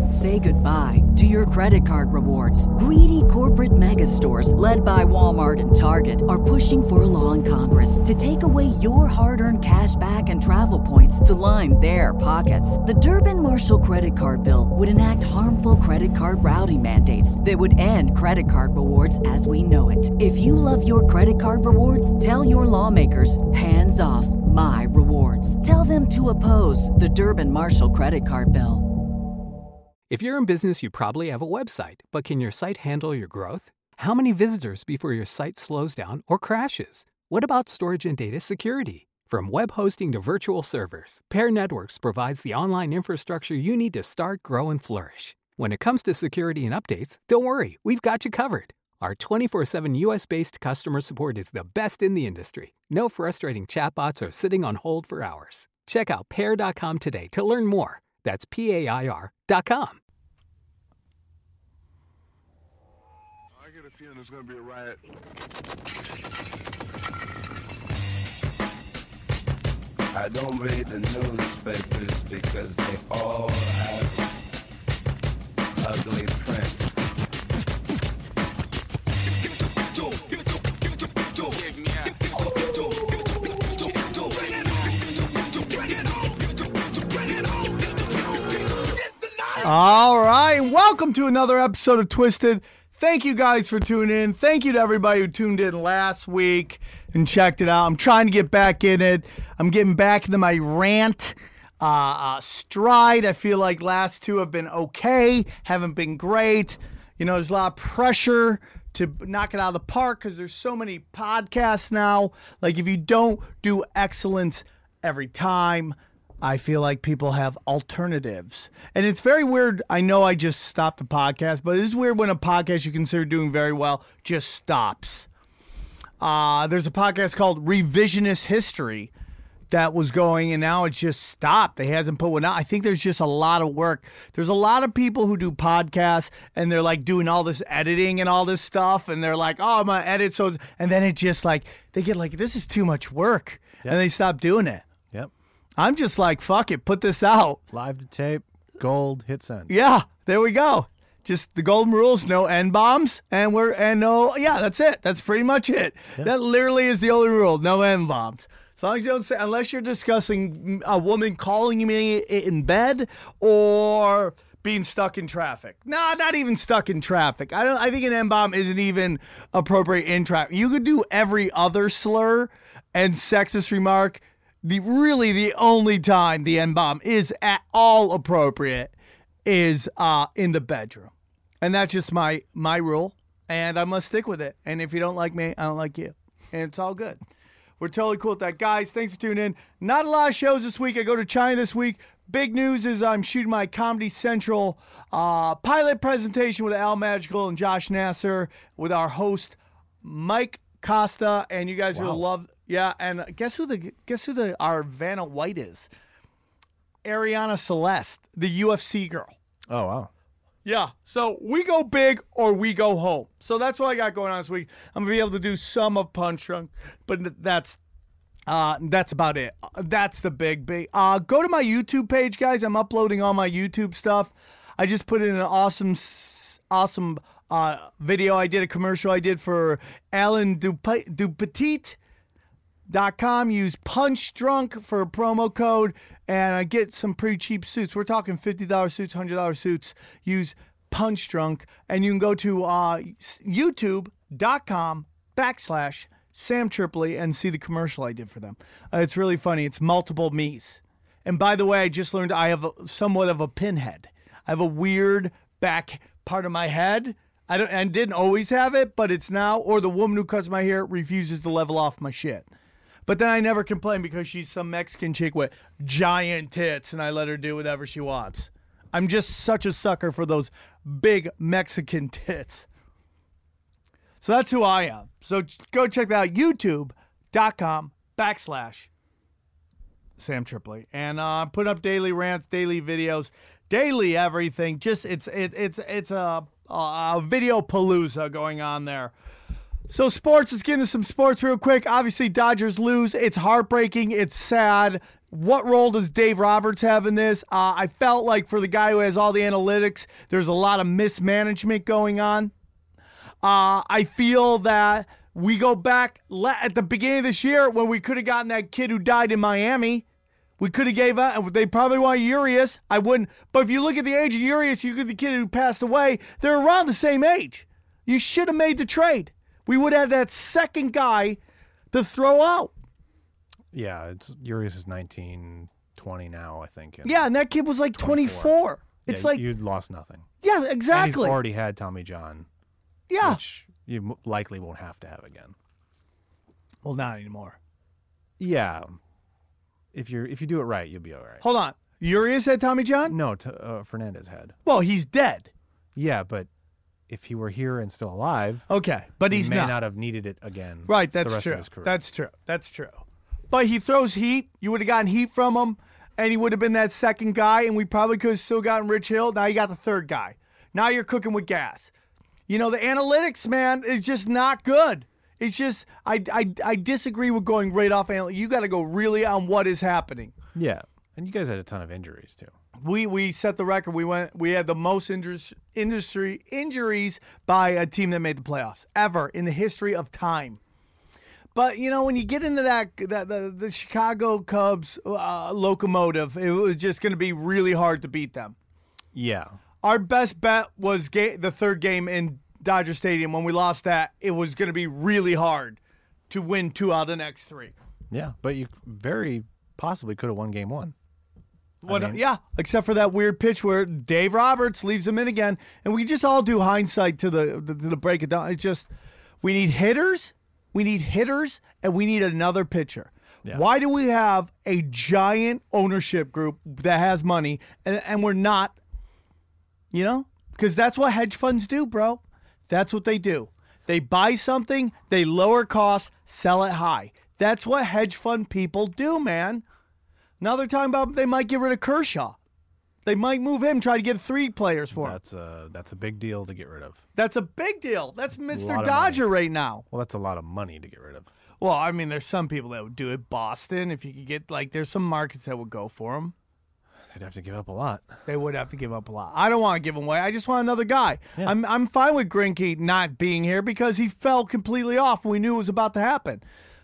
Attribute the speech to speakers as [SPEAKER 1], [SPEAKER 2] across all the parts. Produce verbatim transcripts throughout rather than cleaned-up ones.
[SPEAKER 1] Say goodbye to your credit card rewards. Greedy corporate mega stores, led by Walmart and Target, are pushing for a law in Congress to take away your hard-earned cash back and travel points to line their pockets. The Durbin-Marshall credit card bill would enact harmful credit card routing mandates that would end credit card rewards as we know it. If you love your credit card rewards, tell your lawmakers, hands off my rewards. Tell them to oppose the Durbin-Marshall credit card bill.
[SPEAKER 2] If you're in business, you probably have a website, but can your site handle your growth? How many visitors before your site slows down or crashes? What about storage and data security? From web hosting to virtual servers, Pair Networks provides the online infrastructure you need to start, grow, and flourish. When it comes to security and updates, don't worry, we've got you covered. Our twenty-four seven U S-based customer support is the best in the industry. No frustrating chatbots or sitting on hold for hours. Check out pair dot com today to learn more. That's P A I R dot com.
[SPEAKER 3] I get a feeling there's going to be a riot.
[SPEAKER 4] I don't read the newspapers because they all have ugly prints.
[SPEAKER 5] All right, welcome to another episode of Twisted. Thank you guys for tuning in. Thank you to everybody who tuned in last week and checked it out. I'm trying to get back in it. I'm getting back into my rant uh, uh, stride. I feel like last two have been okay, haven't been great. You know, there's a lot of pressure to knock it out of the park because there's so many podcasts now. Like, if you don't do excellence every time, I feel like people have alternatives. And it's very weird. I know I just stopped a podcast, but it is weird when a podcast you consider doing very well just stops. Uh, there's a podcast called Revisionist History that was going, and now it's just stopped. They hasn't put one out. I think there's just a lot of work. There's a lot of people who do podcasts, and they're like doing all this editing and all this stuff, and they're like, oh, I'm going to edit. So, and then it just like, they get like, this is too much work, yep. And they stop doing it.
[SPEAKER 6] Yep.
[SPEAKER 5] I'm just like, fuck it, put this out.
[SPEAKER 6] Live to tape, gold, hit send.
[SPEAKER 5] Yeah, there we go. Just the golden rules, no N-bombs, and we're, and no, yeah, that's it. That's pretty much it. Yeah. That literally is the only rule, no N-bombs. As long as you don't say, unless you're discussing a woman calling me in bed or being stuck in traffic. No, not even stuck in traffic. I don't. I think an N-bomb isn't even appropriate in traffic. You could do every other slur and sexist remark. The really the only time the N-bomb is at all appropriate is uh, in the bedroom. And that's just my my rule, and I must stick with it. And if you don't like me, I don't like you. And it's all good. We're totally cool with that. Guys, thanks for tuning in. Not a lot of shows this week. I go to China this week. Big news is I'm shooting my Comedy Central uh, pilot presentation with Al Magical and Josh Nasser with our host, Mike Costa. And you guys
[SPEAKER 6] wow.
[SPEAKER 5] will love... Yeah, and guess who the guess who the our Vanna White is? Ariana Celeste, the U F C girl.
[SPEAKER 6] Oh wow.
[SPEAKER 5] Yeah. So we go big or we go home. So that's what I got going on this week. I'm gonna be able to do some of Punch Drunk, but that's uh that's about it. That's the big big. Uh, go to my YouTube page, guys. I'm uploading all my YouTube stuff. I just put in an awesome awesome uh video. I did a commercial I did for Alan Dup- Dupetit. Dot com. Use Punch Drunk for a promo code and I get some pretty cheap suits. We're talking fifty dollars suits, one hundred dollars suits. Use Punch Drunk and you can go to uh, youtube.com backslash Sam Tripoli and see the commercial I did for them. Uh, it's really funny. It's multiple me's. And by the way, I just learned I have a, somewhat of a pinhead. I have a weird back part of my head. I don't and didn't always have it, but it's now. Or the woman who cuts my hair refuses to level off my shit. But then I never complain because she's some Mexican chick with giant tits and I let her do whatever she wants. I'm just such a sucker for those big Mexican tits. So that's who I am. So go check that out. YouTube.com backslash Sam Tripoli. And uh, put up daily rants, daily videos, daily everything. Just it's it, it's it's a, a video palooza going on there. So sports, let's get into some sports real quick. Obviously, Dodgers lose. It's heartbreaking. It's sad. what role does Dave Roberts have in this? Uh, I felt like for the guy who has all the analytics, there's a lot of mismanagement going on. Uh, I feel that we go back le- at the beginning of this year when we could have gotten that kid who died in Miami. We could have gave up. They probably want Urias. I wouldn't. But if you look at the age of Urias, you get the kid who passed away. They're around the same age. You should have made the trade. We would have that second guy to throw out.
[SPEAKER 6] Yeah, it's Urias is nineteen, twenty now, I think. and
[SPEAKER 5] Yeah, and that kid was like twenty-four.
[SPEAKER 6] Yeah,
[SPEAKER 5] It's like,
[SPEAKER 6] you'd lost nothing.
[SPEAKER 5] yeah,
[SPEAKER 6] And he's
[SPEAKER 5] exactly.
[SPEAKER 6] already had Tommy John,
[SPEAKER 5] Yeah.
[SPEAKER 6] which you m- likely won't have to have again.
[SPEAKER 5] Well, not anymore.
[SPEAKER 6] Yeah, if you're if you do it right, you'll be all right.
[SPEAKER 5] Hold on. Urias had Tommy John?
[SPEAKER 6] No, t- uh, Fernandez had.
[SPEAKER 5] Well, he's dead.
[SPEAKER 6] Yeah, but if he were here and still alive,
[SPEAKER 5] Okay, but he's
[SPEAKER 6] he may
[SPEAKER 5] not.
[SPEAKER 6] not. have needed it again.
[SPEAKER 5] Right,
[SPEAKER 6] the
[SPEAKER 5] that's
[SPEAKER 6] rest
[SPEAKER 5] true.
[SPEAKER 6] Of his career.
[SPEAKER 5] That's true. That's true. But he throws heat. You would have gotten heat from him, and he would have been that second guy, and we probably could have still gotten Rich Hill. Now you got the third guy. Now you're cooking with gas. You know, the analytics, man, is just not good. It's just, I, I, I disagree with going right off analytics. You got to go really on what is happening.
[SPEAKER 6] Yeah, and you guys had a ton of injuries too.
[SPEAKER 5] We we set the record. We went. We had the most injures, industry injuries by a team that made the playoffs ever in the history of time. But you know, when you get into that, that the, the Chicago Cubs uh, locomotive, it was just going to be really hard to beat them.
[SPEAKER 6] Yeah,
[SPEAKER 5] Our best bet was ga- the third game in Dodger Stadium. When we lost that, it was going to be really hard to win two out of the next three.
[SPEAKER 6] yeah, but you very possibly could have won Game One.
[SPEAKER 5] What,
[SPEAKER 6] mean-
[SPEAKER 5] yeah, except for that weird pitch where Dave Roberts leaves him in again, and we just all do hindsight to the to the break it down. It's just we need hitters, we need hitters, and we need another pitcher.
[SPEAKER 6] Yeah.
[SPEAKER 5] Why do we have a giant ownership group that has money, and, and we're not? You know, because that's what hedge funds do, bro. That's what they do. They buy something, they lower costs, sell it high. That's what hedge fund people do, man. Now they're talking about they might get rid of Kershaw. They might move him, try to get three players for him.
[SPEAKER 6] That's a that's a big deal to get rid of.
[SPEAKER 5] That's a big deal. That's Mister
[SPEAKER 6] lot of
[SPEAKER 5] Dodger right now.
[SPEAKER 6] Well, that's a lot of money to get rid of.
[SPEAKER 5] Well, I mean, there's some people that would do it. Boston, if you could get, like, there's some markets that would go for him.
[SPEAKER 6] They'd have to give up a lot.
[SPEAKER 5] They would have to give up a lot. I don't want to give him away. I just want another guy.
[SPEAKER 6] Yeah.
[SPEAKER 5] I'm I'm fine with Greinke not being here because he fell completely off when we knew it was about to happen.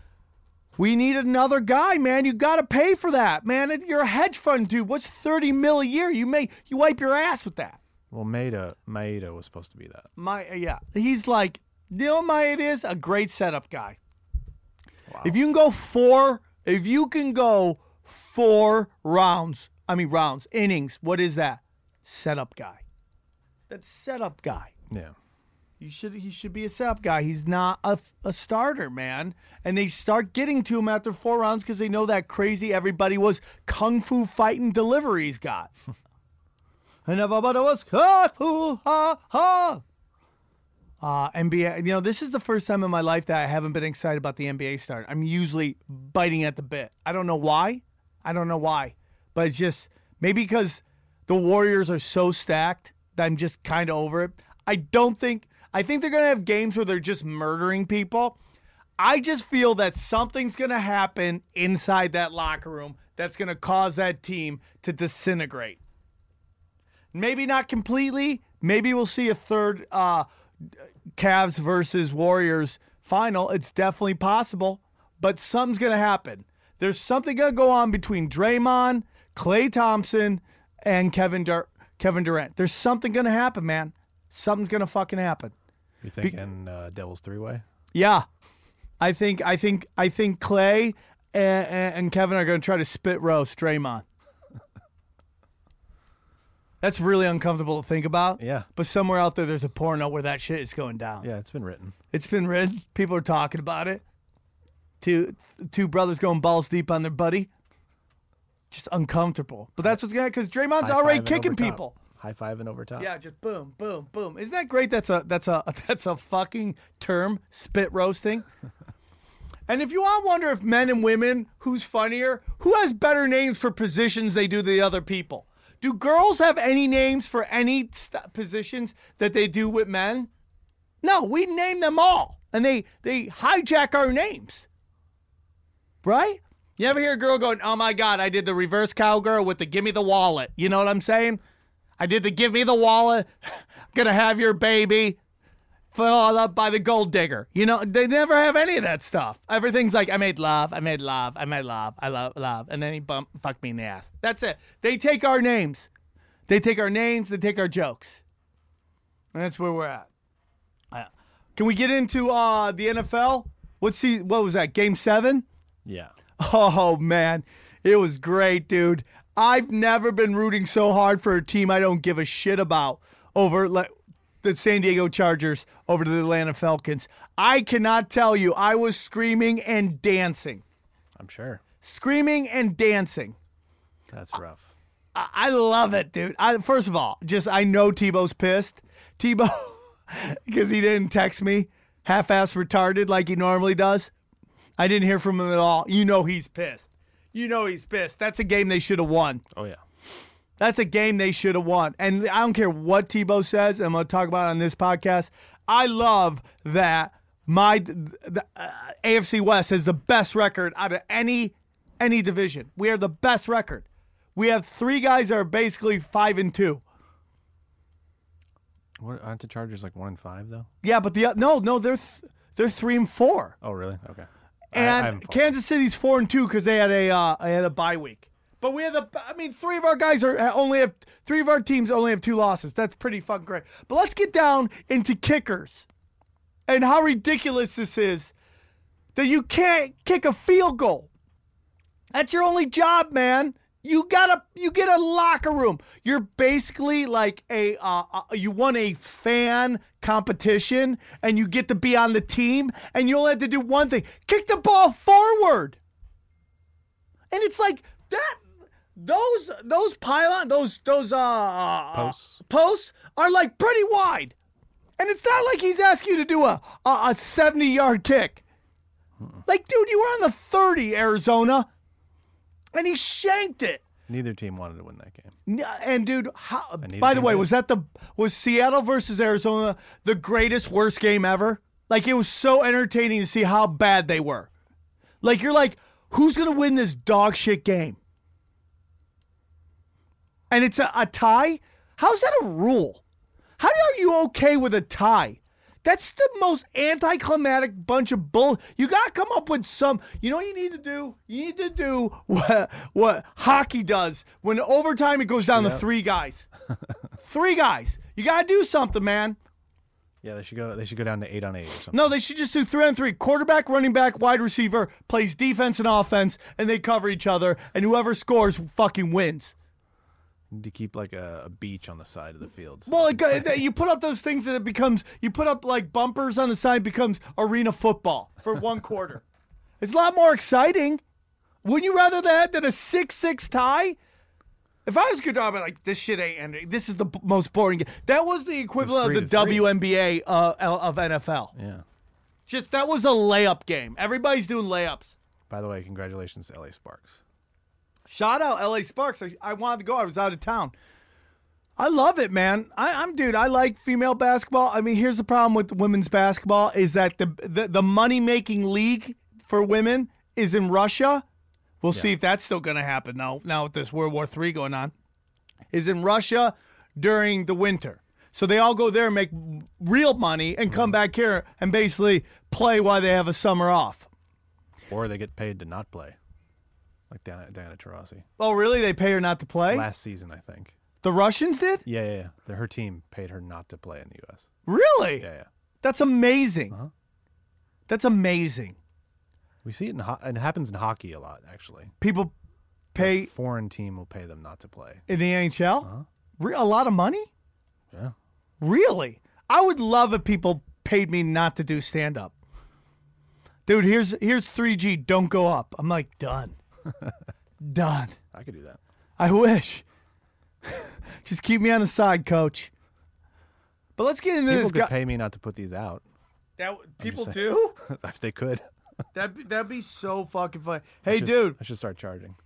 [SPEAKER 5] We need another guy, man. You got to pay for that, man. You're a hedge fund dude. What's thirty mil a year? You may you wipe your ass with that.
[SPEAKER 6] Well, Maeda Maeda was supposed to be that.
[SPEAKER 5] My yeah, he's like, you know, my it is a great setup guy.
[SPEAKER 6] Wow.
[SPEAKER 5] If you can go four, if you can go four rounds, I mean rounds, innings. What is that? Setup guy. That's setup guy.
[SPEAKER 6] Yeah.
[SPEAKER 5] You should he should be a setup guy. He's not a, a starter, man. And they start getting to him after four rounds because they know that crazy everybody was kung fu fighting delivery he's got. And everybody was kung fu ha ha. Uh, N B A, you know, this is the first time in my life that I haven't been excited about the N B A start. I'm usually biting at the bit. I don't know why. I don't know why. But it's just maybe because the Warriors are so stacked that I'm just kind of over it. I don't think, I think they're going to have games where they're just murdering people. I just feel that something's going to happen inside that locker room that's going to cause that team to disintegrate. Maybe not completely. Maybe we'll see a third uh, Cavs versus Warriors final. It's definitely possible, but something's going to happen. There's something going to go on between Draymond, Klay Thompson, and Kevin Dur- Kevin Durant. There's something going to happen, man. Something's going to fucking happen.
[SPEAKER 6] You thinking uh, Devil's three-way?
[SPEAKER 5] Yeah. I think I think I think Klay and, and Kevin are going to try to spit roast Draymond. That's really uncomfortable to think about.
[SPEAKER 6] Yeah.
[SPEAKER 5] But somewhere out there, there's a porno where that shit is going down.
[SPEAKER 6] Yeah, it's been written.
[SPEAKER 5] It's been written. People are talking about it. Two two brothers going balls deep on their buddy. Just uncomfortable. But that's what's going to, because Draymond's
[SPEAKER 6] High
[SPEAKER 5] already
[SPEAKER 6] five and
[SPEAKER 5] kicking
[SPEAKER 6] over top.
[SPEAKER 5] people.
[SPEAKER 6] High five and over top.
[SPEAKER 5] Yeah, just boom, boom, boom. Isn't that great? That's a that's a that's a fucking term, spit roasting. And if you want to wonder if men and women, who's funnier, who has better names for positions they do than the other people? Do girls have any names for any st- positions that they do with men? No, we name them all, and they they hijack our names. Right? You ever hear a girl going, oh, my God, I did the reverse cowgirl with the give me the wallet. You know what I'm saying? I did the give me the wallet. Gonna have your baby. Followed up by the gold digger. You know, they never have any of that stuff. Everything's like, I made love, I made love, I made love, I love love. And then he bump, fucked me in the ass. That's it. They take our names. They take our names, they take our jokes. And that's where we're at. Uh, can we get into uh, the N F L? What's the, what was that, game seven?
[SPEAKER 6] Yeah.
[SPEAKER 5] Oh, man. It was great, dude. I've never been rooting so hard for a team I don't give a shit about over like the San Diego Chargers over to the Atlanta Falcons. I cannot tell you, I was screaming and dancing.
[SPEAKER 6] I'm sure.
[SPEAKER 5] Screaming and dancing.
[SPEAKER 6] That's rough.
[SPEAKER 5] I, I love it, dude. I, first of all, just I know Tebow's pissed. Tebow, because he didn't text me half-ass retarded like he normally does. I didn't hear from him at all. You know he's pissed. You know he's pissed. That's a game they should have won.
[SPEAKER 6] Oh, yeah.
[SPEAKER 5] That's a game they should have won. And I don't care what Tebow says, and I'm going to talk about it on this podcast. I love that my the, uh, A F C West has the best record out of any any division. We are the best record. We have three guys that are basically five and two.
[SPEAKER 6] What, aren't the Chargers like one and five though?
[SPEAKER 5] Yeah, but the no, no, they're th- they're three and four.
[SPEAKER 6] Oh, really? Okay.
[SPEAKER 5] And
[SPEAKER 6] I, I
[SPEAKER 5] Kansas City's four and two because they had a uh, they had a bye week. But we have the, I mean, three of our guys are only have, three of our teams only have two losses. That's pretty fucking great. But let's get down into kickers and how ridiculous this is that you can't kick a field goal. That's your only job, man. You gotta, you get a locker room. You're basically like a, uh, uh, you won a fan competition and you get to be on the team and you only have to do one thing: kick the ball forward. And it's like that. Those those pylon those those uh
[SPEAKER 6] Posts.
[SPEAKER 5] posts are like pretty wide, and it's not like he's asking you to do a a, a seventy yard kick. Like, dude, you were on the thirty, Arizona, and he shanked it.
[SPEAKER 6] Neither team wanted to win that game.
[SPEAKER 5] N- And dude, how,
[SPEAKER 6] neither
[SPEAKER 5] by the
[SPEAKER 6] team
[SPEAKER 5] way,
[SPEAKER 6] did.
[SPEAKER 5] was that the was Seattle versus Arizona the greatest worst game ever? Like, it was so entertaining to see how bad they were. Like, you're like, who's gonna win this dog shit game? And it's a, a tie? How's that a rule? How are you okay with a tie? That's the most anticlimactic bunch of bull. You got to come up with some, you know what you need to do? You need to do what, what hockey does. When overtime, it goes down
[SPEAKER 6] Yeah.
[SPEAKER 5] to three guys. Three guys. You got to do something, man.
[SPEAKER 6] Yeah, they should go. They should go down to eight on eight or something.
[SPEAKER 5] No, they should just do three on three. Quarterback, running back, wide receiver plays defense and offense, and they cover each other, and whoever scores fucking wins.
[SPEAKER 6] To keep like a, a beach on the side of the field. So
[SPEAKER 5] Well, it, go- you put up those things that it becomes, you put up like bumpers on the side, becomes arena football for one quarter. It's a lot more exciting. Wouldn't you rather that than a six six tie? If I was good, I'd be like, this shit ain't ending. This is the b- most boring game. That was the equivalent
[SPEAKER 6] three
[SPEAKER 5] of the
[SPEAKER 6] to three.
[SPEAKER 5] W N B A uh, of N F L.
[SPEAKER 6] yeah.
[SPEAKER 5] Just, that was a layup game. Everybody's doing layups.
[SPEAKER 6] By the way, congratulations to L A Sparks.
[SPEAKER 5] Shout out L A Sparks. I, I wanted to go. I was out of town. I love it, man. I, I'm dude. I like female basketball. I mean, here's the problem with women's basketball is that the the, the money making league for women is in Russia. We'll see if that's still going to happen now. Now with this World War Three going on, is in Russia during the winter. So they all go there and make real money and come back here and basically play while they have a summer off.
[SPEAKER 6] Or they get paid to not play. Like Diana, Diana Taurasi.
[SPEAKER 5] Oh, really? They pay her not to play?
[SPEAKER 6] Last season, I think.
[SPEAKER 5] The Russians did?
[SPEAKER 6] Yeah, yeah, yeah. The, her team paid her not to play in the U S.
[SPEAKER 5] Really?
[SPEAKER 6] Yeah, yeah.
[SPEAKER 5] That's amazing.
[SPEAKER 6] Uh-huh.
[SPEAKER 5] That's amazing.
[SPEAKER 6] We see it in ho- it happens in hockey a lot, actually.
[SPEAKER 5] People pay
[SPEAKER 6] A foreign team will pay them not to play.
[SPEAKER 5] in the N H L?
[SPEAKER 6] Uh-huh.
[SPEAKER 5] Re- a lot of money?
[SPEAKER 6] Yeah.
[SPEAKER 5] Really? I would love if people paid me not to do stand-up. Dude, here's here's three G. Don't go up. I'm like, done. Done.
[SPEAKER 6] I could do that.
[SPEAKER 5] I wish. Just keep me on the side, coach. But let's get into
[SPEAKER 6] People
[SPEAKER 5] this
[SPEAKER 6] could
[SPEAKER 5] guy.
[SPEAKER 6] pay me not to put these out.
[SPEAKER 5] That people
[SPEAKER 6] just
[SPEAKER 5] do?
[SPEAKER 6] If they could.
[SPEAKER 5] That'd be, that'd be so fucking funny. Hey,
[SPEAKER 6] I should-
[SPEAKER 5] dude.
[SPEAKER 6] I should start charging.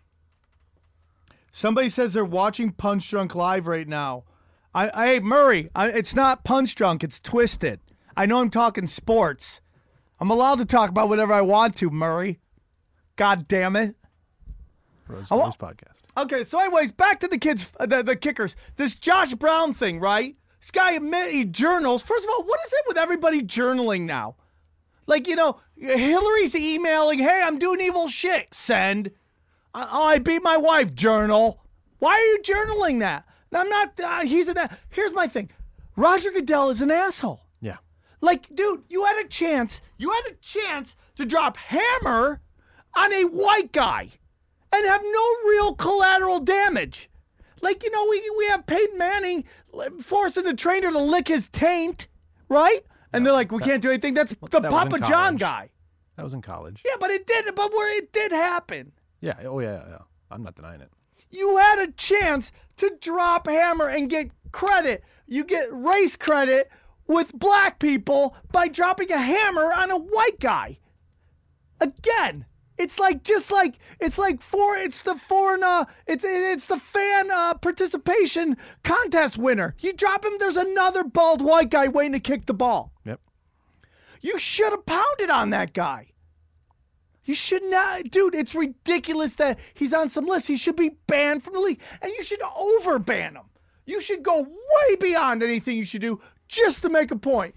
[SPEAKER 5] Somebody says they're watching Punch Drunk live right now. I, I hey Murray, I, it's not Punch Drunk, it's Twisted. I know I'm talking sports. I'm allowed to talk about whatever I want to, Murray. God damn it.
[SPEAKER 6] Rose
[SPEAKER 5] I wa-
[SPEAKER 6] Stories podcast.
[SPEAKER 5] Okay, so anyways, back to the kids, uh, the, the kickers. This Josh Brown thing, right? This guy admit he journals. First of all, what is it with everybody journaling now? Like, you know, Hillary's emailing, hey, I'm doing evil shit. Send. Uh, oh, I beat my wife. Journal. Why are you journaling that? I'm not, uh, he's an, a- here's my thing. Roger Goodell is an asshole.
[SPEAKER 6] Yeah.
[SPEAKER 5] Like, dude, you had a chance, you had a chance to drop hammer on a white guy and have no real collateral damage. Like, you know, we we have Peyton Manning forcing the trainer to lick his taint, right? And they're like, we can't do anything. That's the
[SPEAKER 6] that was
[SPEAKER 5] Papa
[SPEAKER 6] in
[SPEAKER 5] John
[SPEAKER 6] college.
[SPEAKER 5] guy.
[SPEAKER 6] That was in college.
[SPEAKER 5] Yeah, but it did, but where it did happen.
[SPEAKER 6] Yeah. Oh, yeah, yeah, yeah. I'm not denying it.
[SPEAKER 5] You had a chance to drop hammer and get credit. You get race credit with black people by dropping a hammer on a white guy. Again, it's like just like it's like for it's the foreign uh it's it's the fan uh, participation contest winner. You drop him, there's another bald white guy waiting to kick the ball.
[SPEAKER 6] Yep.
[SPEAKER 5] You should have pounded on that guy. You should not, dude, it's ridiculous that he's on some list. He should be banned from the league. And you should over-ban him. You should go way beyond anything you should do just to make a point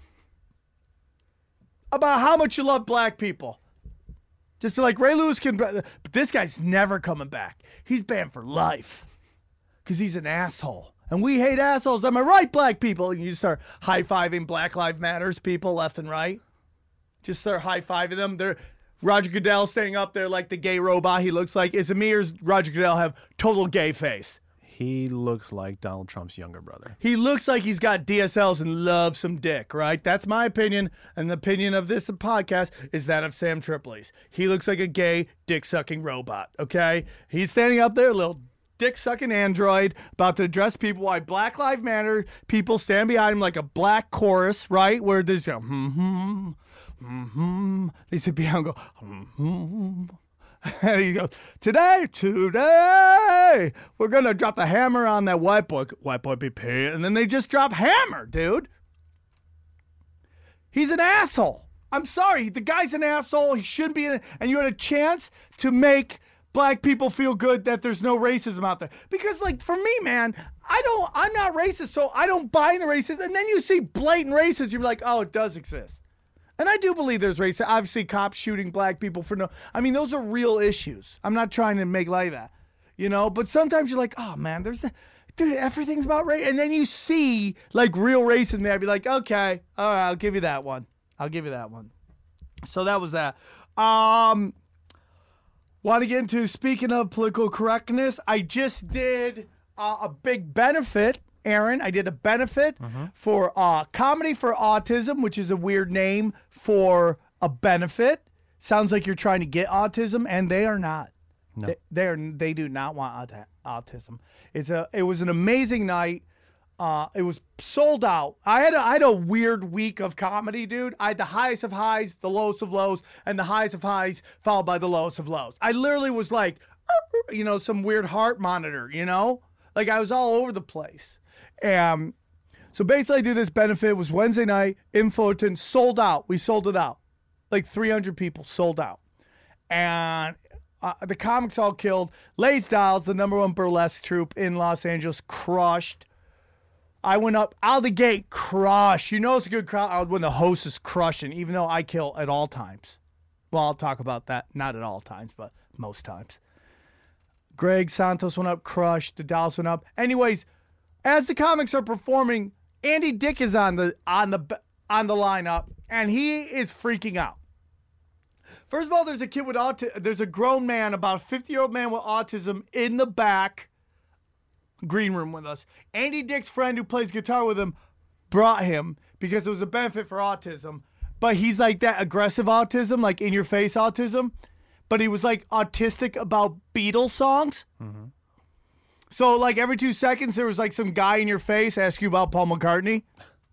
[SPEAKER 5] about how much you love black people. Just like Ray Lewis can, but this guy's never coming back. He's banned for life because he's an asshole. And we hate assholes. Am I right, black people? And you just start high-fiving Black Lives Matters people left and right. Just start high-fiving them. They're Roger Goodell standing up there like the gay robot he looks like. Is it me or does Roger Goodell have total gay face?
[SPEAKER 6] He looks like Donald Trump's younger brother.
[SPEAKER 5] He looks like he's got D S Ls and loves some dick, right? That's my opinion. And the opinion of this podcast is that of Sam Tripoli's. He looks like a gay, dick-sucking robot, okay? He's standing up there, a little dick-sucking android, about to address people why Black Lives Matter people stand behind him like a black chorus, right? Where there's a hmm-hmm, mm-hmm. They sit behind and go, mm-hmm. And he goes, today, today, we're going to drop the hammer on that white boy. White boy be paid. And then they just drop hammer, dude. He's an asshole. I'm sorry. The guy's an asshole. He shouldn't be in it. And you had a chance to make black people feel good that there's no racism out there. Because, like, for me, man, I don't, I'm not racist, so I don't buy in the racism. And then you see blatant racism, you're like, oh, it does exist. And I do believe there's racism. Obviously, cops shooting black people for no... I mean, those are real issues. I'm not trying to make light of that, you know? But sometimes you're like, oh, man, there's... The, dude, everything's about race. And then you see, like, real racism there. I'd be like, okay, all right, I'll give you that one. I'll give you that one. So that was that. Um, want to get into, speaking of political correctness, I just did uh, a big benefit... Aaron, I did a benefit mm-hmm. for uh, Comedy for Autism, which is a weird name for a benefit. Sounds like you're trying to get autism, and they are not.
[SPEAKER 6] No.
[SPEAKER 5] They, they are. They do not want aut- autism. It's a. It was an amazing night. Uh, it was sold out. I had a, I had a weird week of comedy, dude. I had the highest of highs, the lowest of lows, and the highest of highs followed by the lowest of lows. I literally was like, you know, some weird heart monitor, you know? Like I was all over the place. Um, so basically I do this benefit. It was Wednesday night in Fullerton, sold out. We sold it out. Like three hundred people sold out. And uh, the comics all killed. Les Styles, the number one burlesque troupe in Los Angeles, crushed. I went up out of the gate, crush. You know it's a good crowd when the host is crushing, even though I kill at all times. Well, I'll talk about that. Not at all times, but most times. Greg Santos went up, crushed. The Dallas went up. Anyways, as the comics are performing, Andy Dick is on the on the on the lineup, and he is freaking out. First of all, there's a kid with autism. There's a grown man, about a fifty-year-old man with autism, in the back green room with us. Andy Dick's friend who plays guitar with him brought him because it was a benefit for autism. But he's like that aggressive autism, like in-your-face autism. But he was like autistic about Beatles songs. Mm-hmm. So, like, every two seconds, there was, like, some guy in your face ask you about Paul McCartney.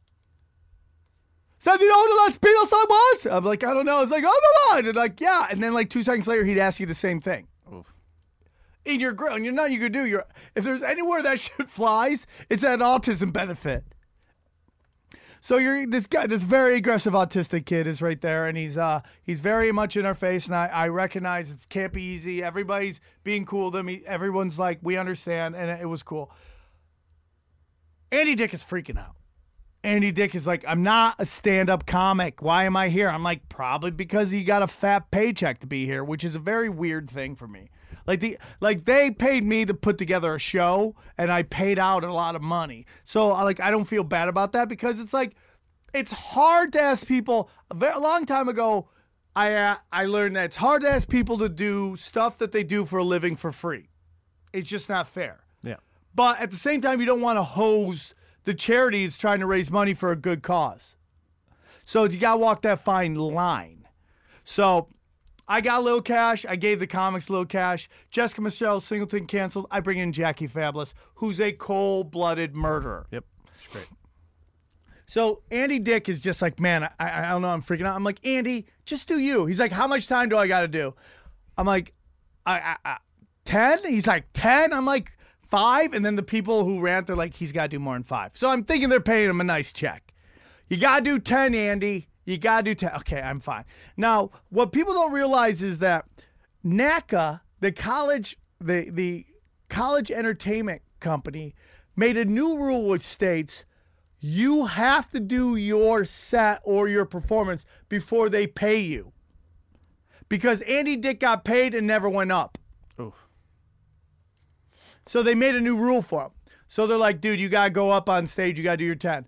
[SPEAKER 5] So, do you know what the last Beatles song was? I'm like, I don't know. It's like, oh, my God. And, like, yeah. And then, like, two seconds later, he'd ask you the same thing. Oof. In your grill. And you're not, you could do your, if there's anywhere that shit flies, it's at an autism benefit. So you're this guy, this very aggressive autistic kid is right there, and he's uh he's very much in our face, and I, I recognize it can't be easy. Everybody's being cool to me. Everyone's like, we understand, and it was cool. Andy Dick is freaking out. Andy Dick is like, I'm not a stand-up comic. Why am I here? I'm like, probably because he got a fat paycheck to be here, which is a very weird thing for me. Like the like they paid me to put together a show, and I paid out a lot of money. So like I don't feel bad about that because it's like it's hard to ask people. A, very, a long time ago, I uh, I learned that it's hard to ask people to do stuff that they do for a living for free. It's just not fair.
[SPEAKER 6] Yeah.
[SPEAKER 5] But at the same time, you don't want to hose the charity is trying to raise money for a good cause. So you got to walk that fine line. So I got a little cash. I gave the comics a little cash. Jessica Michelle Singleton canceled. I bring in Jackie Fabulous, who's a cold-blooded murderer.
[SPEAKER 6] Yep. It's great.
[SPEAKER 5] So Andy Dick is just like, man, I, I don't know. I'm freaking out. I'm like, Andy, just do you. He's like, how much time do I got to do? I'm like, I, I, I ten? He's like, ten? I'm like, five? And then the people who rant, they're like, he's got to do more than five. So I'm thinking they're paying him a nice check. You got to do ten, Andy. You got to do ten. Okay, I'm fine. Now, what people don't realize is that NACA, the college, the, the college entertainment company, made a new rule which states you have to do your set or your performance before they pay you. Because Andy Dick got paid and never went up.
[SPEAKER 6] Oof.
[SPEAKER 5] So they made a new rule for him. So they're like, dude, you got to go up on stage. You got to do your ten.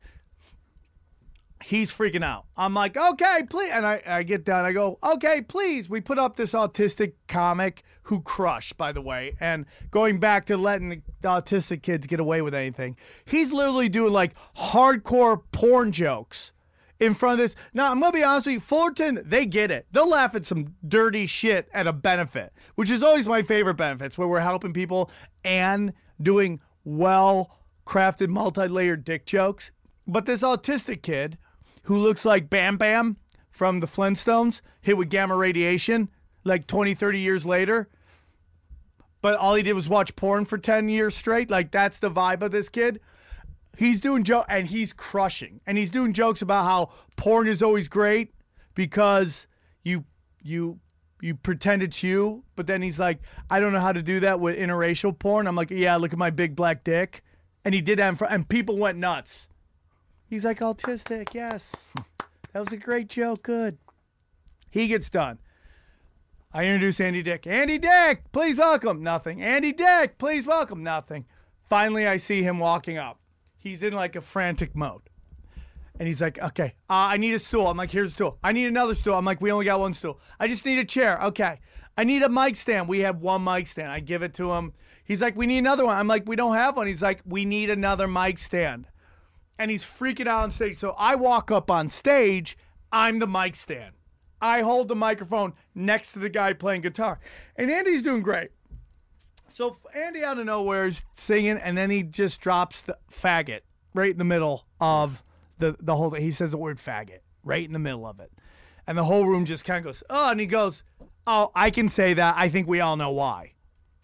[SPEAKER 5] He's freaking out. I'm like, okay, please. And I, I get down. I go, okay, please. We put up this autistic comic who crushed, by the way. And going back to letting the autistic kids get away with anything. He's literally doing like hardcore porn jokes in front of this. Now, I'm going to be honest with you. Fullerton, they get it. They'll laugh at some dirty shit at a benefit, which is always my favorite benefits, where we're helping people and doing well-crafted, multi-layered dick jokes. But this autistic kid who looks like Bam Bam from the Flintstones, hit with gamma radiation like twenty, thirty years later. But all he did was watch porn for ten years straight. Like, that's the vibe of this kid. He's doing jokes, and he's crushing. And he's doing jokes about how porn is always great because you you you pretend it's you. But then he's like, I don't know how to do that with interracial porn. I'm like, yeah, look at my big black dick. And he did that in front, and people went nuts. He's like, autistic, yes. That was a great joke, good. He gets done. I introduce Andy Dick. Andy Dick, please welcome. Nothing. Andy Dick, please welcome. Nothing. Finally, I see him walking up. He's in like a frantic mode. And he's like, okay, uh, I need a stool. I'm like, here's a stool. I need another stool. I'm like, we only got one stool. I just need a chair. Okay. I need a mic stand. We have one mic stand. I give it to him. He's like, we need another one. I'm like, we don't have one. He's like, we need another mic stand. And he's freaking out on stage. So I walk up on stage. I'm the mic stand. I hold the microphone next to the guy playing guitar. And Andy's doing great. So Andy out of nowhere is singing, and then he just drops the faggot right in the middle of the, the whole thing. He says the word faggot right in the middle of it. And the whole room just kind of goes, oh, and he goes, oh, I can say that. I think we all know why.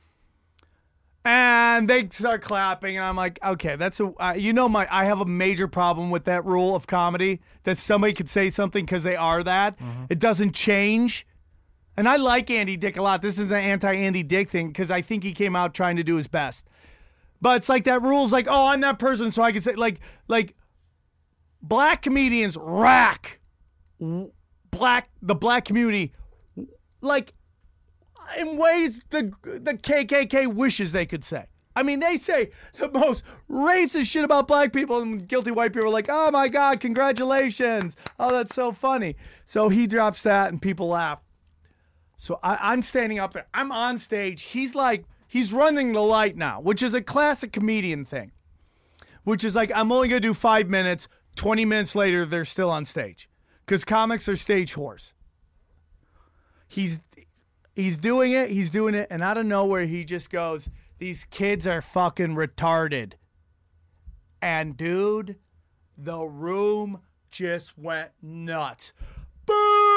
[SPEAKER 5] And they start clapping, and I'm like, okay, that's a, uh, you know, my, I have a major problem with that rule of comedy, that somebody could say something because they are that. Mm-hmm. It doesn't change. And I like Andy Dick a lot. This is an anti-Andy Dick thing because I think he came out trying to do his best. But it's like that rule's like, oh, I'm that person, so I can say, like, like black comedians rack black the black community, like, in ways the the K K K wishes they could say. I mean, they say the most racist shit about black people, and guilty white people are like, oh my God, congratulations. Oh, that's so funny. So he drops that and people laugh. So I, I'm standing up there. I'm on stage. He's like, he's running the light now, which is a classic comedian thing. Which is like, I'm only going to do five minutes. twenty minutes later, they're still on stage. Because comics are stage whores. He's... He's doing it, he's doing it, and out of nowhere, he just goes, these kids are fucking retarded. And, dude, the room just went nuts. Boo!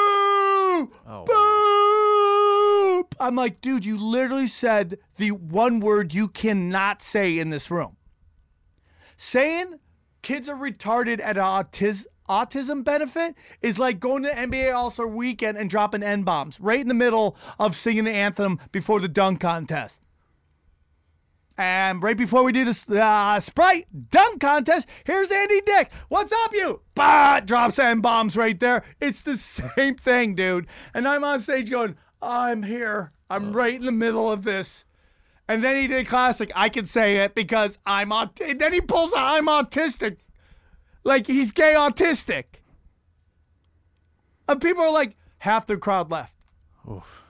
[SPEAKER 5] Oh. Boo! I'm like, dude, you literally said the one word you cannot say in this room. Saying kids are retarded at an autis- autism benefit is like going to N B A All-Star Weekend and dropping N-bombs right in the middle of singing the anthem before the dunk contest. And right before we do this uh, Sprite dunk contest, here's Andy Dick. What's up, you? Bah! Drops N-bombs right there. It's the same thing, dude. And I'm on stage going, I'm here. I'm right in the middle of this. And then he did classic. I can say it because I'm autistic. Then he pulls out, I'm autistic. Like he's gay autistic. And people are like, half the crowd left. Oof.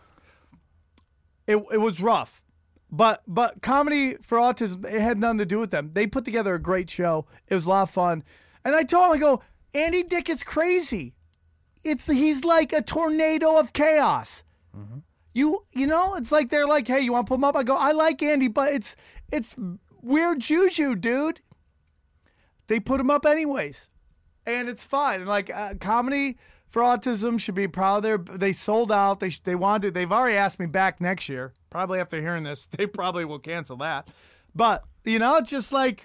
[SPEAKER 5] It, it was rough. But but comedy for autism, it had nothing to do with them. They put together a great show. It was a lot of fun. And I told him, I go, Andy Dick is crazy. It's he's like a tornado of chaos. Mm-hmm. You you know, it's like they're like, hey, you want to put him up? I go, I like Andy, but it's it's weird juju, dude. They put him up anyways, and it's fine. And like uh, comedy for autism should be proud. They they sold out. They they wanted. They've already asked me back next year. Probably after hearing this, they probably will cancel that. But you know, it's just like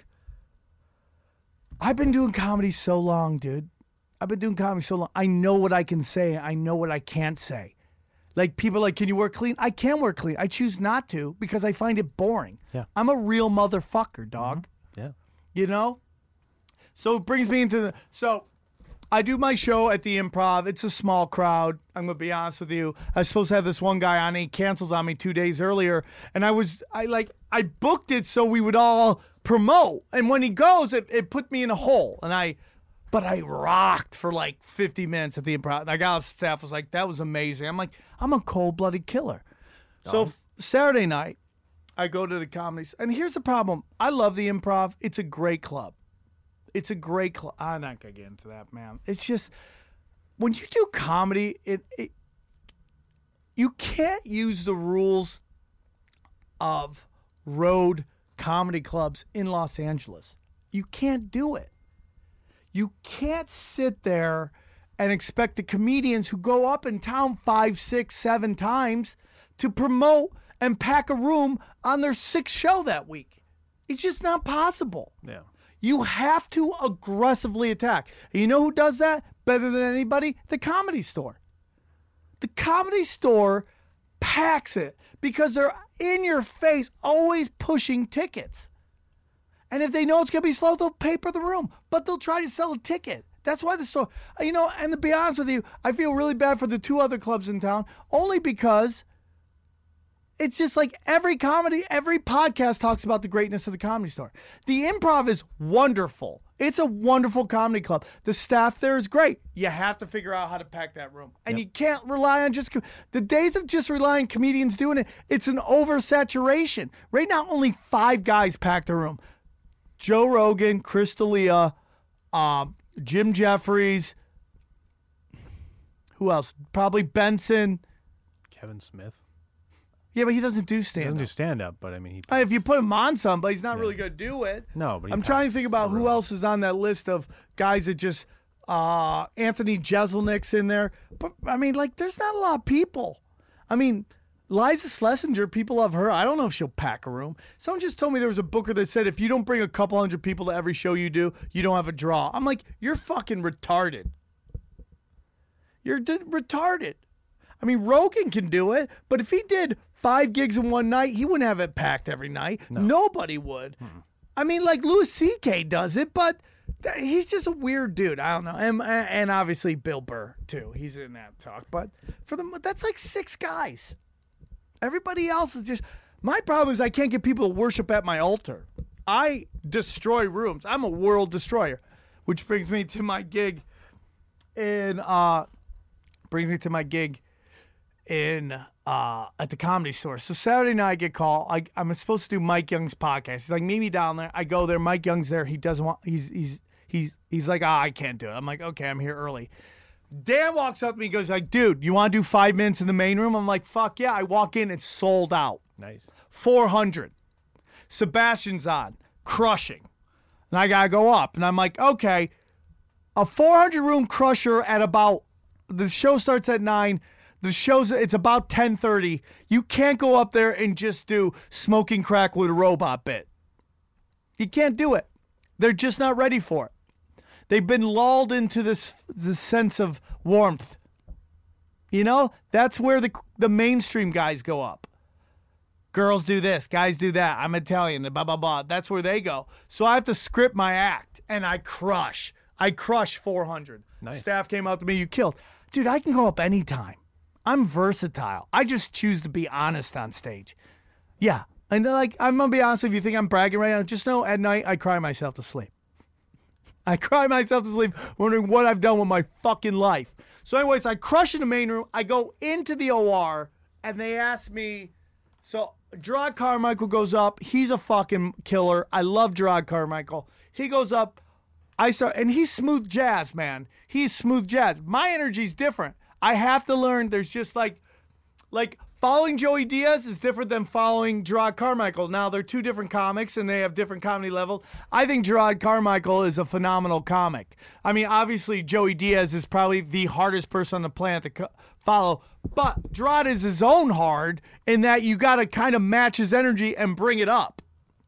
[SPEAKER 5] I've been doing comedy so long, dude. I've been doing comedy so long. I know what I can say. I know what I can't say. Like people are like, can you work clean? I can work clean. I choose not to because I find it boring.
[SPEAKER 6] Yeah.
[SPEAKER 5] I'm a real motherfucker, dog.
[SPEAKER 6] Mm-hmm. Yeah.
[SPEAKER 5] You know? So it brings me into the so I do my show at the Improv. It's a small crowd. I'm gonna be honest with you. I was supposed to have this one guy on, and he cancels on me two days earlier. And I was I like I booked it so we would all promote. And when he goes, it, it put me in a hole. And I But I rocked for like fifty minutes at the Improv. And I got off staff was like, that was amazing. I'm like, I'm a cold-blooded killer. Um, so f- Saturday night, I go to the comedy. And here's the problem. I love the Improv. It's a great club. It's a great club. I'm not going to get into that, man. It's just, when you do comedy, it, it you can't use the rules of road comedy clubs in Los Angeles. You can't do it. You can't sit there and expect the comedians who go up in town five, six, seven times to promote and pack a room on their sixth show that week. It's just not possible.
[SPEAKER 6] Yeah.
[SPEAKER 5] You have to aggressively attack. And you know who does that better than anybody? The Comedy Store. The Comedy Store packs it because they're in your face, always pushing tickets. And if they know it's going to be slow, they'll pay for the room. But they'll try to sell a ticket. That's why the store, you know, and to be honest with you, I feel really bad for the two other clubs in town, only because it's just like every comedy, every podcast talks about the greatness of the Comedy Store. The Improv is wonderful. It's a wonderful comedy club. The staff there is great. You have to figure out how to pack that room. And yep. You can't rely on just, the days of just relying on comedians doing it, it's an oversaturation. Right now, only five guys pack the room. Joe Rogan, Chris D'Elia, um, Jim Jeffries, who else? Probably Benson.
[SPEAKER 6] Kevin Smith.
[SPEAKER 5] Yeah, but he doesn't do
[SPEAKER 6] He
[SPEAKER 5] stand-up.
[SPEAKER 6] doesn't do stand-up, but I mean, he.
[SPEAKER 5] Uh, If you put him on some, but he's not
[SPEAKER 6] Yeah.
[SPEAKER 5] really going to do it.
[SPEAKER 6] No, but he
[SPEAKER 5] I'm trying to think
[SPEAKER 6] packs
[SPEAKER 5] about
[SPEAKER 6] the
[SPEAKER 5] who
[SPEAKER 6] room.
[SPEAKER 5] else is on that list of guys that just, uh, Anthony Jeselnik's in there. But, I mean, like, there's not a lot of people. I mean, Liza Schlesinger, people love her. I don't know if she'll pack a room. Someone just told me there was a booker that said if you don't bring a couple hundred people to every show you do, you don't have a draw. I'm like, you're fucking retarded. You're d- retarded. I mean, Rogan can do it, but if he did five gigs in one night, he wouldn't have it packed every night.
[SPEAKER 6] No.
[SPEAKER 5] Nobody would. Hmm. I mean, like Louis C K does it, but th- he's just a weird dude. I don't know. And, and obviously Bill Burr, too. He's in that talk. But for the that's like six guys. Everybody else is just... My problem is I can't get people to worship at my altar. I destroy rooms. I'm a world destroyer. Which brings me to my gig in... uh Brings me to my gig in uh, at the Comedy Store. So Saturday night I get called. I, I'm supposed to do Mike Young's podcast. He's like, meet me down there. I go there. Mike Young's there. He doesn't want. He's he's he's he's like, ah, I can't do it. I'm like, okay, I'm here early. Dan walks up to me. He goes like, dude, you want to do five minutes in the main room? I'm like, fuck yeah. I walk in. It's sold out.
[SPEAKER 6] Nice.
[SPEAKER 5] four hundred. Sebastian's on, crushing, and I gotta go up. And I'm like, okay, a four hundred room crusher at about. The show starts at nine. The show's it's about ten thirty. You can't go up there and just do smoking crack with a robot bit. You can't do it. They're just not ready for it. They've been lulled into this this sense of warmth. You know, that's where the the mainstream guys go up. Girls do this, guys do that. I'm Italian, blah, blah, blah. That's where they go. So I have to script my act, and I crush. I crush four hundred.
[SPEAKER 6] Nice.
[SPEAKER 5] Staff came out to me, you killed. Dude, I can go up anytime. I'm versatile. I just choose to be honest on stage. Yeah. And like, I'm going to be honest, if you think I'm bragging right now, just know at night I cry myself to sleep. I cry myself to sleep wondering what I've done with my fucking life. So anyways, I crush in the main room. I go into the O R, and they ask me, so Gerard Carmichael goes up. He's a fucking killer. I love Gerard Carmichael. He goes up. I start, and he's smooth jazz, man. He's smooth jazz. My energy's different. I have to learn. There's just like, like following Joey Diaz is different than following Gerard Carmichael. Now they're two different comics, and they have different comedy levels. I think Gerard Carmichael is a phenomenal comic. I mean, obviously Joey Diaz is probably the hardest person on the planet to co- follow, but Gerard is his own hard in that you got to kind of match his energy and bring it up.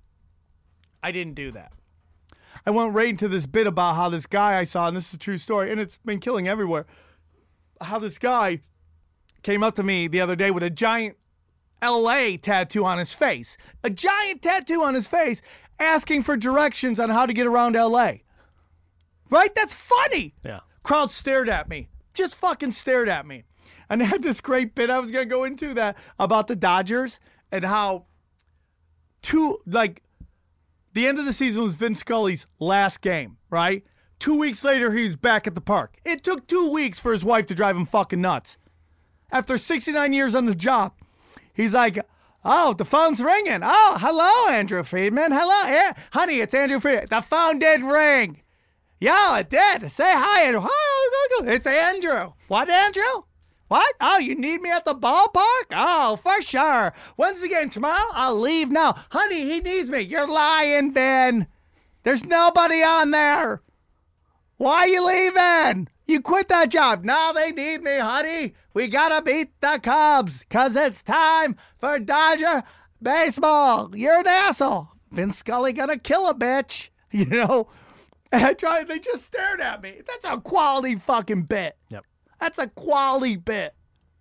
[SPEAKER 5] I didn't do that. I went right into this bit about how this guy I saw, and this is a true story, and it's been killing everywhere, how this guy came up to me the other day with a giant L A tattoo on his face. A giant tattoo on his face asking for directions on how to get around L A. Right? That's funny.
[SPEAKER 6] Yeah.
[SPEAKER 5] Crowd stared at me. Just fucking stared at me. And I had this great bit I was going to go into that about the Dodgers and how two, like, the end of the season was Vin Scully's last game, right? Two weeks later, he was back at the park. It took two weeks for his wife to drive him fucking nuts. After sixty-nine years on the job, he's like, oh, the phone's ringing. Oh, hello, Andrew Friedman. Hello. Yeah, honey, it's Andrew Friedman. The phone did ring. Yeah, it did. Say hi, Andrew. Hi, it's Andrew. What, Andrew? What? Oh, you need me at the ballpark? Oh, for sure. When's the game? Tomorrow? I'll leave now. Honey, he needs me. You're lying, Ben. There's nobody on there. Why are you leaving? You quit that job. No, they need me, honey. We gotta beat the Cubs because it's time for Dodger baseball. You're an asshole. Vince Scully gonna kill a bitch. You know? And I tried, they just stared at me. That's a quality fucking bit.
[SPEAKER 6] Yep.
[SPEAKER 5] That's a quality bit.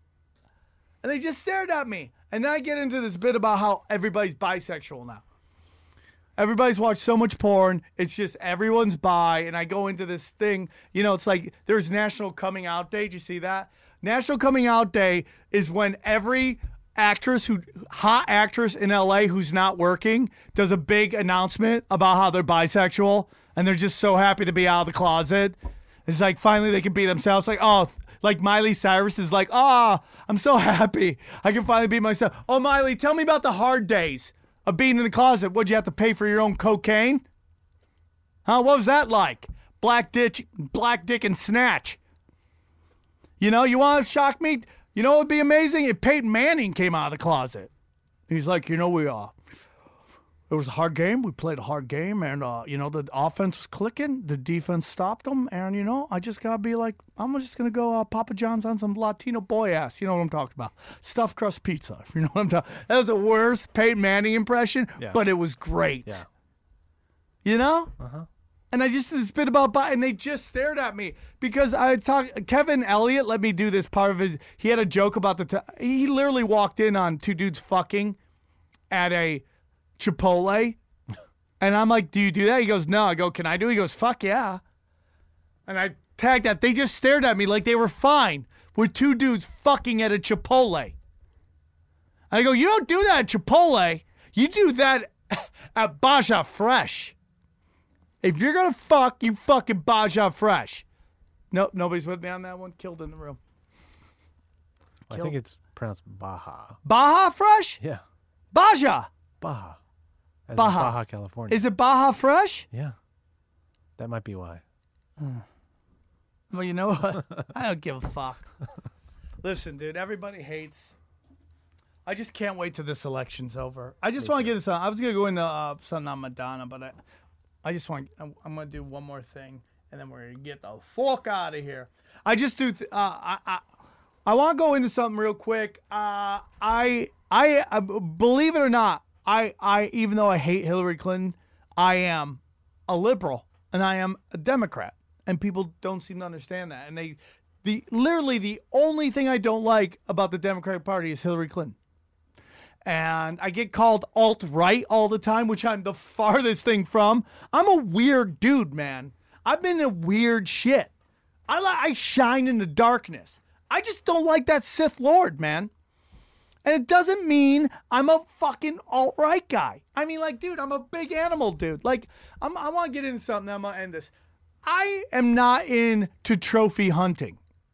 [SPEAKER 5] And they just stared at me. And then I get into this bit about how everybody's bisexual now. Everybody's watched so much porn. It's just everyone's bi. And I go into this thing. You know, it's like there's National Coming Out Day. Did you see that? National Coming Out Day is when every actress, who hot actress in L A who's not working, does a big announcement about how they're bisexual. And they're just so happy to be out of the closet. It's like finally they can be themselves. Like, oh, like Miley Cyrus is like, oh, I'm so happy. I can finally be myself. Oh, Miley, tell me about the hard days of being in the closet. What'd you have to pay for your own cocaine? Huh? What was that like? Black dick, black dick and snatch. You know, you want to shock me? You know what would be amazing? If Peyton Manning came out of the closet. He's like, you know, we uh, it was a hard game. We played a hard game, and, uh, you know, the offense was clicking. The defense stopped them, and, you know, I just got to be like, I'm just going to go uh, Papa John's on some Latino boy ass. You know what I'm talking about. Stuffed crust pizza. You know what I'm talking about. That was the worst Peyton Manning impression,
[SPEAKER 6] yeah.
[SPEAKER 5] but it was great.
[SPEAKER 6] Yeah.
[SPEAKER 5] You know?
[SPEAKER 6] Uh-huh.
[SPEAKER 5] And I just did this bit about, and they just stared at me because I talked. Kevin Elliott let me do this part of his. He had a joke about the. T- he literally walked in on two dudes fucking at a Chipotle, and I'm like, "Do you do that?" He goes, "No." I go, "Can I do?" He goes, "Fuck yeah." And I tagged that. They just stared at me like they were fine with two dudes fucking at a Chipotle. And I go, "You don't do that at Chipotle. You do that at Baja Fresh." If you're going to fuck, you fucking Baja Fresh. Nope, nobody's with me on that one. Killed in the room.
[SPEAKER 6] I think it's pronounced Baja.
[SPEAKER 5] Baja Fresh?
[SPEAKER 6] Yeah.
[SPEAKER 5] Baja.
[SPEAKER 6] Baja. As in
[SPEAKER 5] Baja.
[SPEAKER 6] Baja, California.
[SPEAKER 5] Is it Baja Fresh?
[SPEAKER 6] Yeah. That might be why.
[SPEAKER 5] Well, you know what? I don't give a fuck. Listen, dude, everybody hates. I just can't wait till this election's over. I just want to get this on. I was going to go into uh, something on Madonna, but I... I just want, I'm, I'm going to do one more thing, and then we're going to get the fuck out of here. I just do, th- uh, I I, I want to go into something real quick. Uh, I, I, I, believe it or not, I, I, even though I hate Hillary Clinton, I am a liberal, and I am a Democrat. And people don't seem to understand that. And they, the literally the only thing I don't like about the Democratic Party is Hillary Clinton. And I get called alt-right all the time, which I'm the farthest thing from. I'm a weird dude, man. I've been in weird shit. I li- I shine in the darkness. I just don't like that Sith Lord, man. And it doesn't mean I'm a fucking alt-right guy. I mean, like, dude, I'm a big animal dude. Like, I'm, I want to get into something. I'm going to end this. I am not into trophy hunting.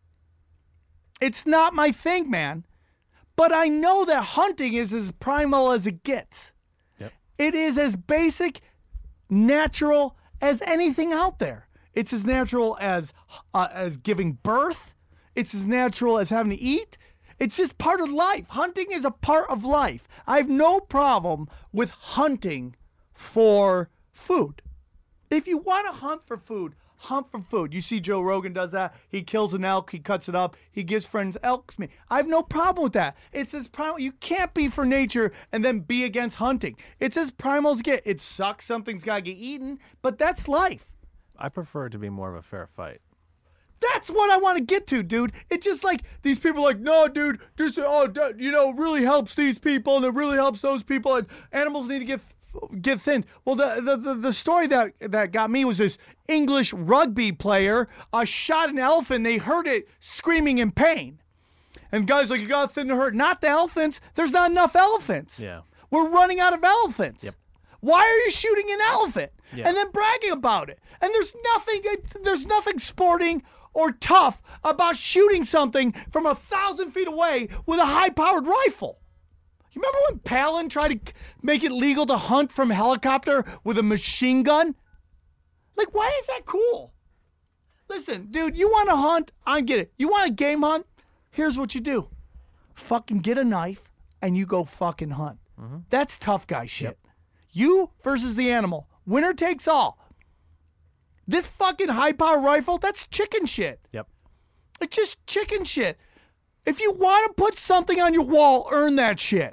[SPEAKER 5] It's not my thing, man. But I know that hunting is as primal as it gets.
[SPEAKER 6] Yep.
[SPEAKER 5] It is as basic, natural as anything out there. It's as natural as uh, as giving birth. It's as natural as having to eat. It's just part of life. Hunting is a part of life. I have no problem with hunting for food. If you want to hunt for food, hunt for food. You see Joe Rogan does that. He kills an elk. He cuts it up. He gives friends elk's meat. I have no problem with that. It's as primal. You can't be for nature and then be against hunting. It's as primal as get. It sucks. Something's got to get eaten, but that's life.
[SPEAKER 6] I prefer it to be more of a fair fight.
[SPEAKER 5] That's what I want to get to, dude. It's just like these people are like, no, dude, this, oh, you know, really helps these people and it really helps those people and animals need to get get thinned. Well, the the, the, the story that, that got me was this English rugby player uh, shot an elephant. They heard it screaming in pain. And guys like, you got to thin the herd. Not the elephants. There's not enough elephants.
[SPEAKER 6] Yeah.
[SPEAKER 5] We're running out of elephants.
[SPEAKER 6] Yep.
[SPEAKER 5] Why are you shooting an elephant?
[SPEAKER 6] Yeah.
[SPEAKER 5] And then bragging about it? And there's nothing, there's nothing sporting or tough about shooting something from a thousand feet away with a high-powered rifle. You remember when Palin tried to make it legal to hunt from a helicopter with a machine gun? Like, why is that cool? Listen, dude, you want to hunt? I get it. You want a game hunt? Here's what you do. Fucking get a knife and you go fucking hunt. Mm-hmm. That's tough guy shit. Yep. You versus the animal. Winner takes all. This fucking high-power rifle, that's chicken shit.
[SPEAKER 6] Yep.
[SPEAKER 5] It's just chicken shit. If you want to put something on your wall, earn that shit.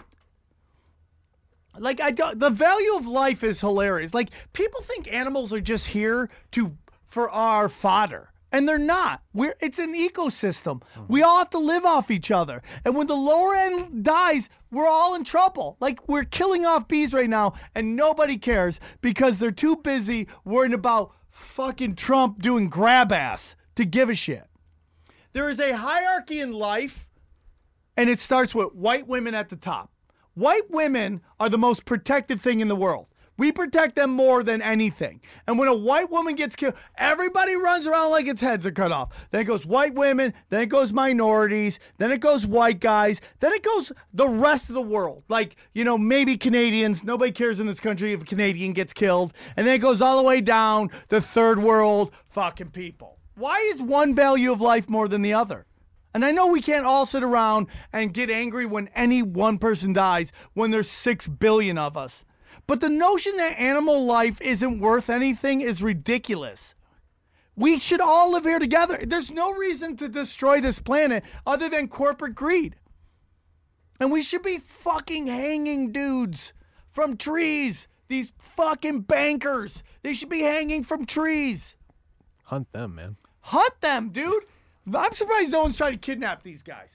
[SPEAKER 5] Like, I don't, the value of life is hilarious. Like, people think animals are just here to for our fodder. And they're not. We're it's an ecosystem. Mm-hmm. We all have to live off each other. And when the lower end dies, we're all in trouble. Like, we're killing off bees right now, and nobody cares because they're too busy worrying about fucking Trump doing grab ass to give a shit. There is a hierarchy in life, and it starts with white women at the top. White women are the most protected thing in the world. We protect them more than anything. And when a white woman gets killed, everybody runs around like its heads are cut off. Then it goes white women, then it goes minorities, then it goes white guys, then it goes the rest of the world. Like, you know, maybe Canadians. Nobody cares in this country if a Canadian gets killed. And then it goes all the way down the third world fucking people. Why is one value of life more than the other? And I know we can't all sit around and get angry when any one person dies when there's six billion of us. But the notion that animal life isn't worth anything is ridiculous. We should all live here together. There's no reason to destroy this planet other than corporate greed. And we should be fucking hanging dudes from trees. These fucking bankers. They should be hanging from trees.
[SPEAKER 6] Hunt them, man.
[SPEAKER 5] Hunt them, dude. I'm surprised no one's trying to kidnap these guys.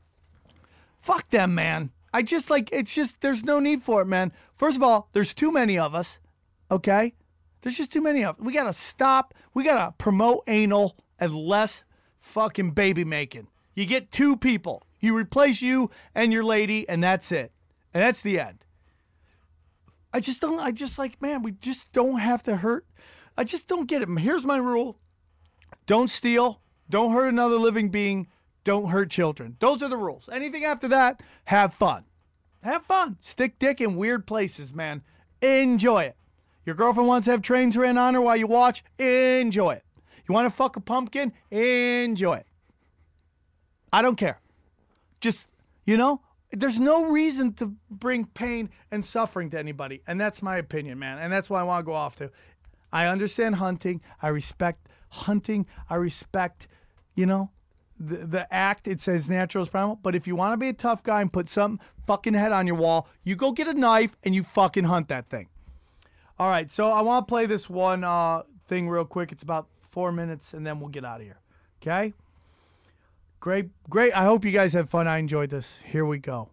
[SPEAKER 5] Fuck them, man. I just like, it's just, there's no need for it, man. First of all, there's too many of us, okay? There's just too many of us. We gotta stop. We gotta promote anal and less fucking baby making. You get two people. You replace you and your lady, and that's it. And that's the end. I just don't, I just like, man, we just don't have to hurt. I just don't get it. Here's my rule. Don't steal. Don't hurt another living being. Don't hurt children. Those are the rules. Anything after that, have fun. Have fun. Stick dick in weird places, man. Enjoy it. Your girlfriend wants to have trains ran on her while you watch? Enjoy it. You want to fuck a pumpkin? Enjoy it. I don't care. Just, you know, there's no reason to bring pain and suffering to anybody. And that's my opinion, man. And that's what I want to go off to. I understand hunting. I respect hunting. I respect, you know, The, the act, it says natural is primal, but if you want to be a tough guy and put some fucking head on your wall, you go get a knife and you fucking hunt that thing. All right, so I want to play this one uh, thing real quick. It's about four minutes, and then we'll get out of here. Okay? Great, great. I hope you guys had fun. I enjoyed this. Here we go.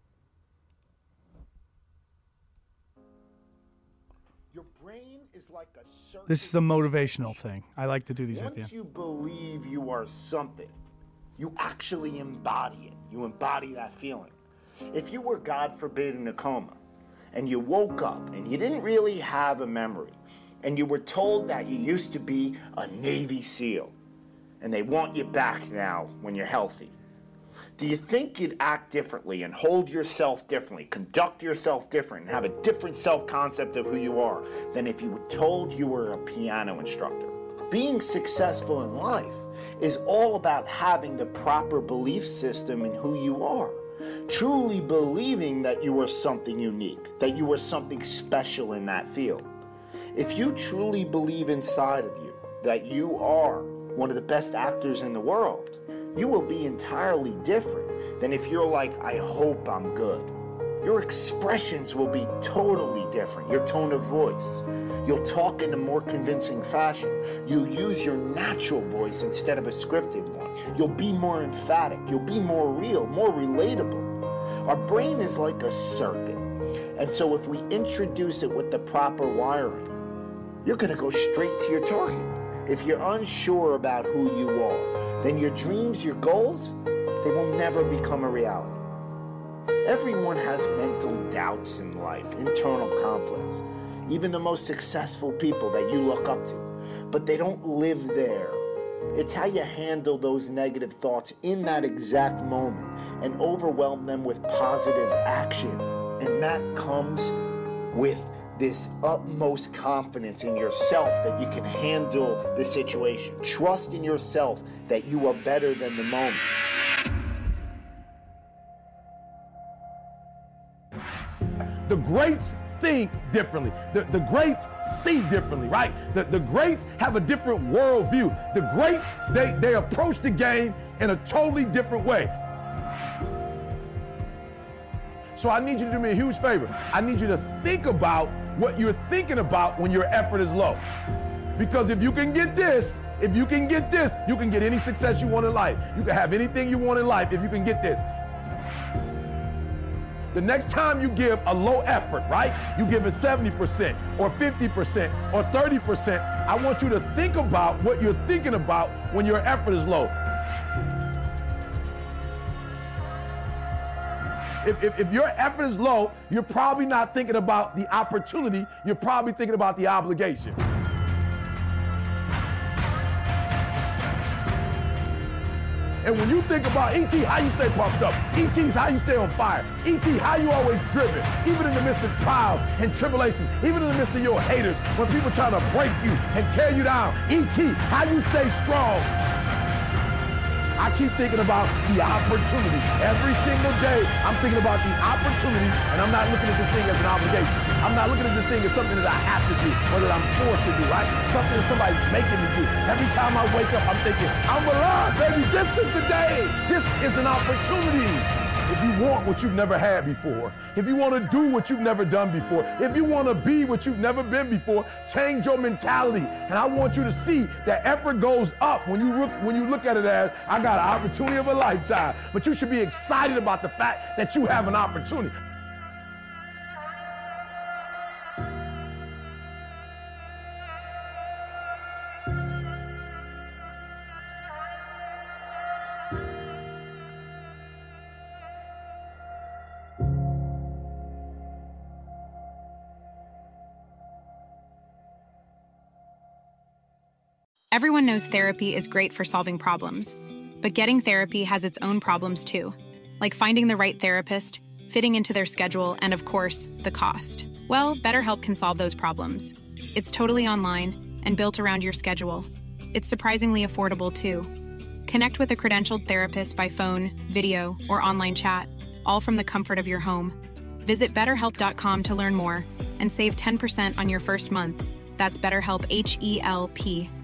[SPEAKER 7] Your brain is like a circuit.
[SPEAKER 5] This is a motivational thing. I like to do these
[SPEAKER 7] Once
[SPEAKER 5] at the end.
[SPEAKER 7] you believe you are something, you actually embody it. You embody that feeling. If you were, God forbid, in a coma, and you woke up and you didn't really have a memory, and you were told that you used to be a Navy SEAL, and they want you back now when you're healthy, do you think you'd act differently and hold yourself differently, conduct yourself different, and have a different self-concept of who you are than if you were told you were a piano instructor? Being successful in life is all about having the proper belief system in who you are. Truly believing that you are something unique, that you are something special in that field. If you truly believe inside of you that you are one of the best actors in the world, you will be entirely different than if you're like, I hope I'm good. Your expressions will be totally different. Your tone of voice. You'll talk in a more convincing fashion. You'll use your natural voice instead of a scripted one. You'll be more emphatic. You'll be more real, more relatable. Our brain is like a circuit. And so if we introduce it with the proper wiring, you're going to go straight to your target. If you're unsure about who you are, then your dreams, your goals, they will never become a reality. Everyone has mental doubts in life, internal conflicts. Even the most successful people that you look up to. But they don't live there. It's how you handle those negative thoughts in that exact moment and overwhelm them with positive action. And that comes with this utmost confidence in yourself that you can handle the situation. Trust in yourself that you are better than the moment.
[SPEAKER 8] The greats think differently. The, the greats see differently, right? The, the greats have a different worldview. The greats, they, they approach the game in a totally different way. So I need you to do me a huge favor. I need you to think about what you're thinking about when your effort is low. Because if you can get this, if you can get this, you can get any success you want in life. You can have anything you want in life if you can get this. The next time you give a low effort, right? You give it seventy percent or fifty percent or thirty percent. I want you to think about what you're thinking about when your effort is low. If, if, if your effort is low, you're probably not thinking about the opportunity. You're probably thinking about the obligation. And when you think about E T, how you stay pumped up. E T's how you stay on fire. E T, how you always driven. Even in the midst of trials and tribulations. Even in the midst of your haters. When people try to break you and tear you down. E T, how you stay strong. I keep thinking about the opportunity. Every single day, I'm thinking about the opportunity, and I'm not looking at this thing as an obligation. I'm not looking at this thing as something that I have to do, or that I'm forced to do, right? Something that somebody's making me do. Every time I wake up, I'm thinking, I'm alive, baby. This is the day. This is an opportunity. If you want what you've never had before, if you want to do what you've never done before, if you want to be what you've never been before, change your mentality. And I want you to see that effort goes up when you look, when you look at it as, I got an opportunity of a lifetime. But you should be excited about the fact that you have an opportunity.
[SPEAKER 9] Everyone knows therapy is great for solving problems, but getting therapy has its own problems too, like finding the right therapist, fitting into their schedule, and of course, the cost. Well, BetterHelp can solve those problems. It's totally online and built around your schedule. It's surprisingly affordable too. Connect with a credentialed therapist by phone, video, or online chat, all from the comfort of your home. Visit better help dot com to learn more and save ten percent on your first month. That's BetterHelp, H E L P.